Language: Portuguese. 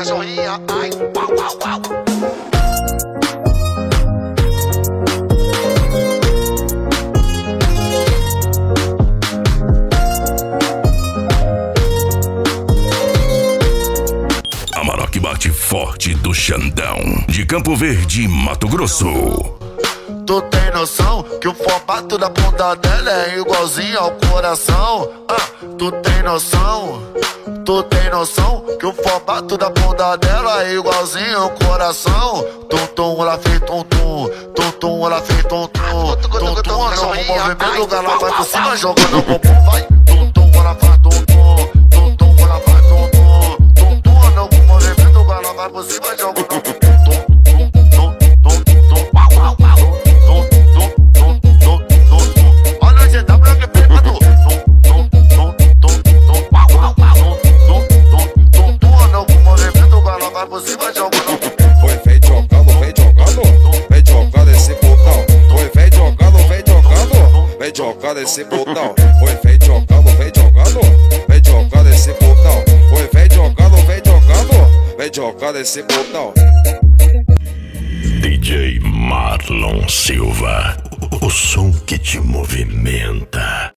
cachorrinha, ai, uau, uau, uau. A Maroc bate forte do Xandão, de Campo Verde, Mato Grosso. Tu tem noção que o formato da bunda dela é igualzinho ao coração? Tu tem noção? Tu tem noção que o formato da bunda dela é igualzinho ao coração? Tum tum, ela fez tum tum, tum tum, ela fez tum tum, tum tum, no movimento ela vai por cima jogando o bumbum, vai. Tum tum, ela faz tum tum, tum tum, ela faz tum tum, tum tum, no movimento ela vai por cima jogando o bumbum. Foi, vem jogando, vem jogando, vem jogando esse botão. Foi, vem jogando, vem jogando, vem jogando esse botão. Foi, vem jogando, vem jogando, vem jogando esse botão. Foi, vem jogando, vem jogando, vem jogando esse botão. DJ Marlon Silva, o som que te movimenta.